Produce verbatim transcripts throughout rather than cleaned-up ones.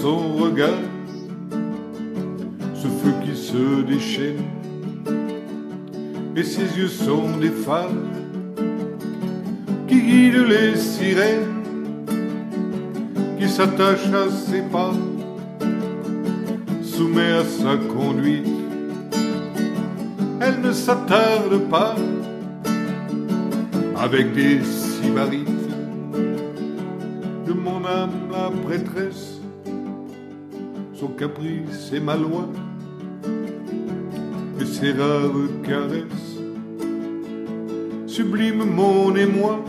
son regard, ce feu qui se déchaîne, et ses yeux sont des phares qui guident les sirènes, qui s'attachent à ses pas, soumet à sa conduite. Elle ne s'attarde pas avec des sybarites. De mon âme la prêtresse, son caprice est ma loi, et ses rares caresses sublime mon émoi.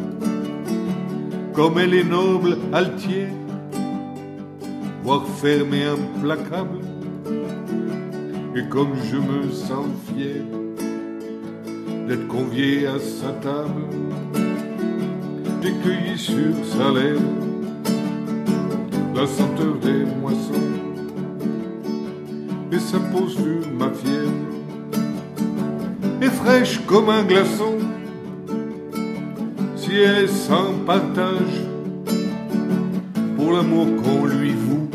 Comme elle est noble, altière, voire ferme et implacable, et comme je me sens fier d'être convié à sa table, j'ai cueilli sur sa lèvre la senteur des moissons, et sa peau sur ma fièvre est fraîche comme un glaçon. Si elle est sans partage pour l'amour qu'on lui voue,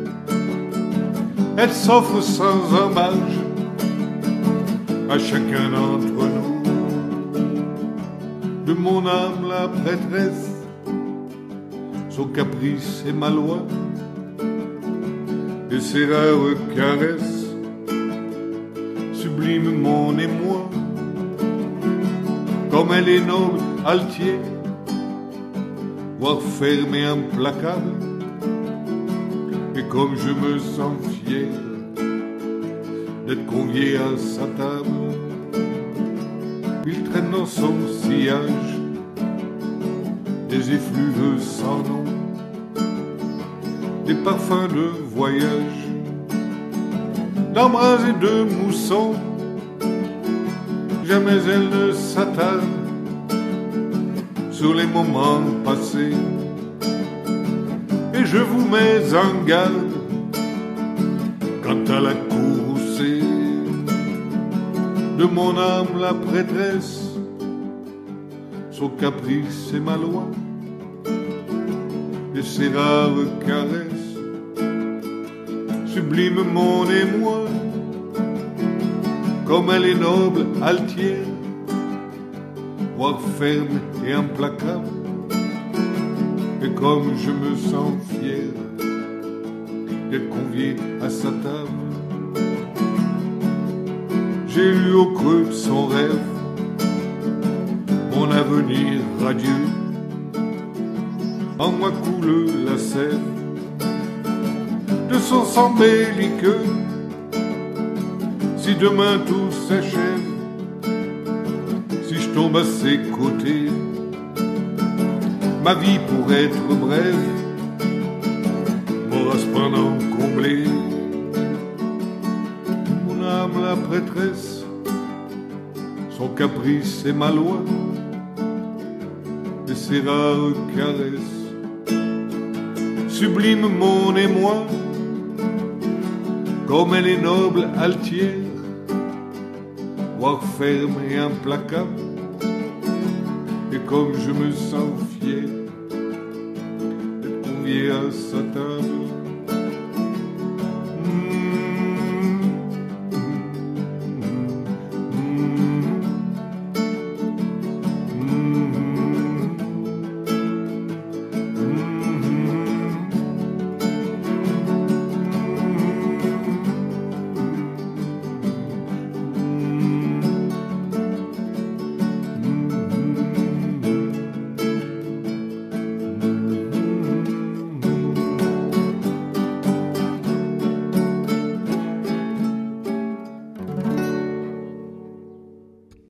elle s'offre sans embâche à chacun d'entre nous. De mon âme la prêtresse, son caprice est ma loi, et ses rares caresses subliment mon émoi. Comme elle est noble, altière, voire ferme et implacable, et comme je me sens fier d'être convié à sa table, il traîne dans son sillage des effluves sans nom, des parfums de voyage, d'embras et de moussons. Jamais elle ne s'attarde sur les moments passés, et je vous mets en garde quant à la courroucée. De mon âme la prêtresse, son caprice est ma loi, et ses rares caresses subliment mon émoi. Comme elle est noble, altière, voire ferme et implacable, et comme je me sens fier d'être convié à sa table, j'ai lu au creux de son rêve mon avenir radieux. En moi coule la sève de son sang belliqueux. Si demain tout s'achève, si je tombe à ses côtés, ma vie pourrait être brève, m'aura cependant comblé. Mon âme la prêtresse, son caprice est ma loi, et ses rares caresses sublime mon émoi. Comme elle est noble, altière, voire ferme et implacable, et comme je me sens fier d'être convié à sa table.